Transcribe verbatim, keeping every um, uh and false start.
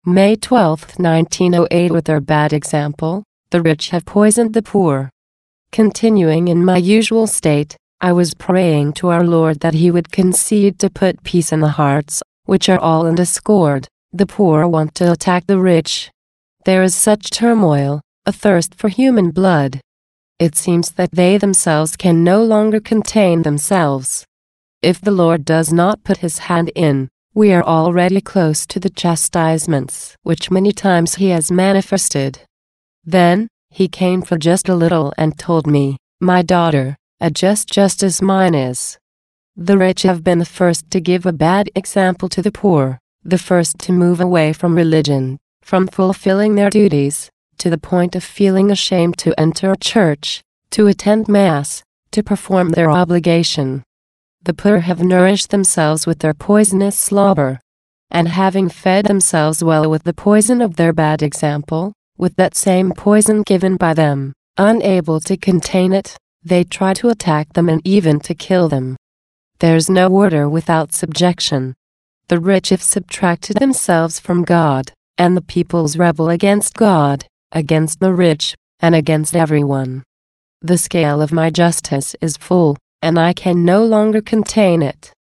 May twelfth, nineteen oh eight. With their bad example, the rich have poisoned the poor. Continuing in my usual state, I was praying to our Lord that He would concede to put peace in the hearts, which are all in discord. The poor want to attack the rich. There is such turmoil, a thirst for human blood. It seems that they themselves can no longer contain themselves. If the Lord does not put His hand in, we are already close to the chastisements which many times He has manifested. Then, He came for just a little and told me, "My daughter, adjust just as mine is." The rich have been the first to give a bad example to the poor, the first to move away from religion, from fulfilling their duties, to the point of feeling ashamed to enter a church, to attend Mass, to perform their obligation. The poor have nourished themselves with their poisonous slobber. And having fed themselves well with the poison of their bad example, with that same poison given by them, unable to contain it, they try to attack them and even to kill them. There's no order without subjection. The rich have subtracted themselves from God, and the peoples rebel against God, against the rich, and against everyone. The scale of my justice is full, and I can no longer contain it.